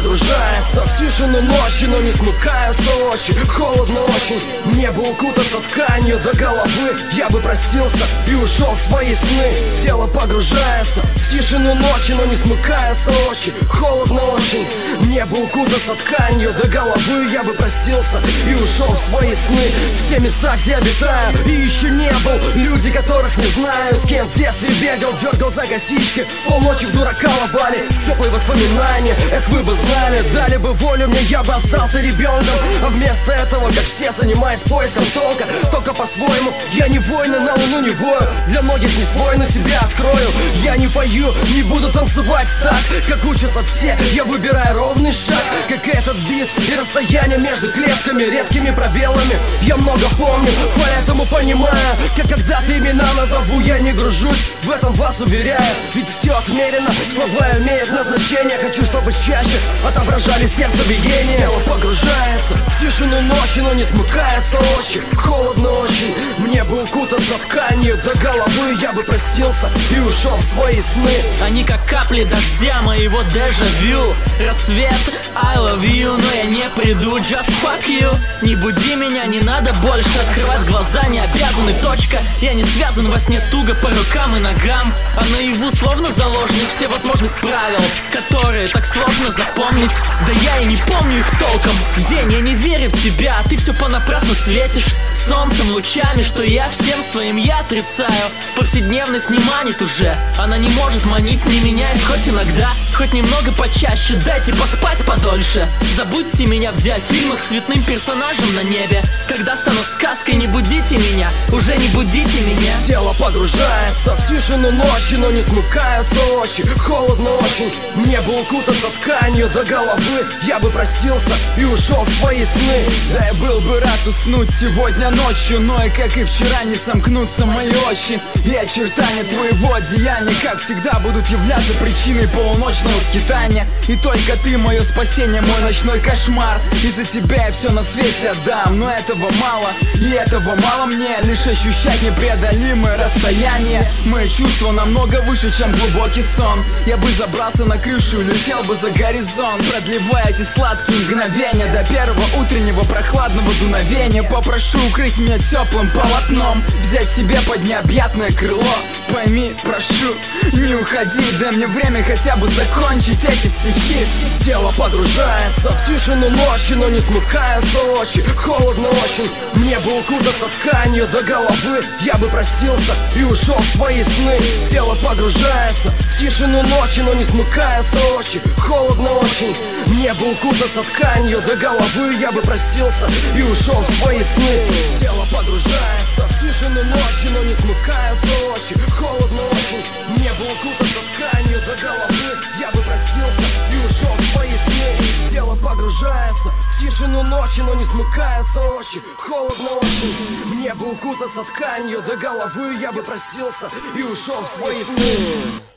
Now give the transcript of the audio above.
погружается в тишину ночи, но не смыкаются очи. Холодно очень, небо укутаться тканью до головы. Я бы простился и ушел в свои сны. Тело погружается в тишину ночи, но не смыкаются очи. Холодно очень, небо укутаться тканью до головы. Я бы простился и ушел в свои сны. В те места, где обитаю и еще не был. Люди, которых не знаю, с кем в детстве бегал, дергал за косички, полночи в дурака лобали. Теплые воспоминания, эх, вы бы знали. Дали бы волю мне, я бы остался ребенком. А вместо этого, как все, занимаюсь поиском толка. Только по-своему, я не воин и на луну не вою. Для многих не свой, но себя открою. Я не пою, не буду танцевать так, как учатся все. Я выбираю ровный шаг, как этот бит. И расстояние между клетками, редкими пробелами. Я много помню, поэтому понимаю, как когда-то имена назову. Я не гружусь, в этом вас уверяю. Ведь все отмерено, слова имеют назначение. Хочу, чтобы чаще отображали сердцебиение. Тело погружается в тишину ночи, но не смыкаются очи. Холодно очень, мне бы укутаться тканью до головы. Я бы простился и ушел в свои сны. Они как капли дождя моего дежавю. Рассвет, I love you, но я не приду, just fuck you. Не буди меня, не надо больше открывать глаза, не обязаны, точка. Я не связан во сне туго по рукам и ногам, а наяву словно заложник всевозможных правил, которые так сложно запомнить. Да я и не помню их толком. День, я не верю в тебя, а ты все понапрасну светишь солнцем, лучами, что я всем своим я отрицаю. Повседневность не манит уже, она не может манить, не меняясь хоть иногда, хоть немного почаще. Дайте поспать подольше, забудьте меня в диафильмах цветным персонажем на небе. Когда стану сказкой, не будите меня, уже не будите меня. Тело погружается в тишину ночи, но не смыкаются очи. Холодно очень, небо укутаться тканью до головы. Я бы простился и ушел в свои сны. Да, я был бы рад уснуть сегодня ночью, но и как и вчера не сомкнутся мои очи. И очертания твоего одеяния, как всегда, будут являться причиной полуночного скитания. И только ты мое спасение, мой ночной кошмар. Из-за тебя я все на свете отдам, но этого мало. И этого мало мне, лишь ощущать непреодолимое расстояние. Мои чувства намного выше, чем глубокий сон. Я бы забрался на крышу и летел бы за горизонт, продлевая эти сладкие мгновения до первого утреннего прохладного дуновения. Попрошу укрыть меня теплым полотном, взять себе под необъятное крыло. Пойми, прошу, не уходи, дай мне время хотя бы закончить эти стихи. Тело погружается в тишину ночи, но не смыкаются очи. Холодно очень, мне бы укутаться тканью до головы. Я бы простился и ушел в свои сны. Тело погружается в тишину ночи, но не смыкаются очи. Холодно очень, мне бы укутаться тканью до головы. Я бы простился и ушел в свои сны. Тело погружается в тишину ночи, но не смыкаются очи. Холодно очень, мне бы укутаться тканью до головы. Я бы простился и ушел в свои сны. Тело погружается в тишину ночи, но не смыкаются очи. Холодно очень, мне бы укутаться тканью до головы. Я бы простился и ушел в свои сны.